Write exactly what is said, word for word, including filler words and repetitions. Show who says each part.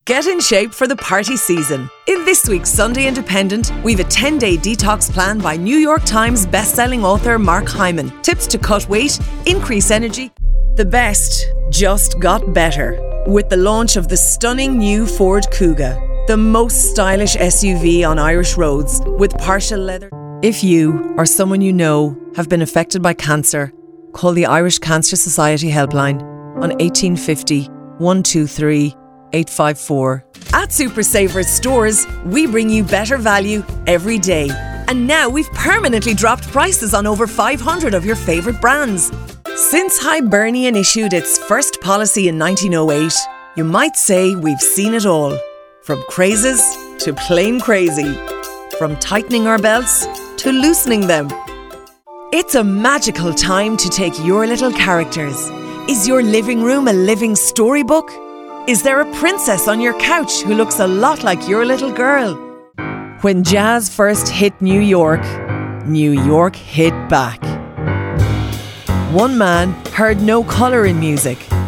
Speaker 1: Get in shape for the party season. In this week's Sunday Independent, we've a ten-day detox plan by New York Times best-selling author Mark Hyman. Tips to cut weight, increase energy. The best just got better with the launch of the stunning new Ford Kuga, the most stylish S U V on Irish roads with partial leather. If you or someone you know have been affected by cancer, call the Irish Cancer Society helpline on eighteen fifty, one two three, eight five four. At Super Savers stores, we bring you better value every day. And now we've permanently dropped prices on over five hundred of your favourite brands. Since Hibernian issued its first policy in nineteen oh eight, you might say we've seen it all. From crazes to plain crazy. From tightening our belts to loosening them. It's a magical time to take your little characters. Is your living room a living storybook? Is there a princess on your couch who looks a lot like your little girl? When jazz first hit New York, New York hit back. One man heard no colour in music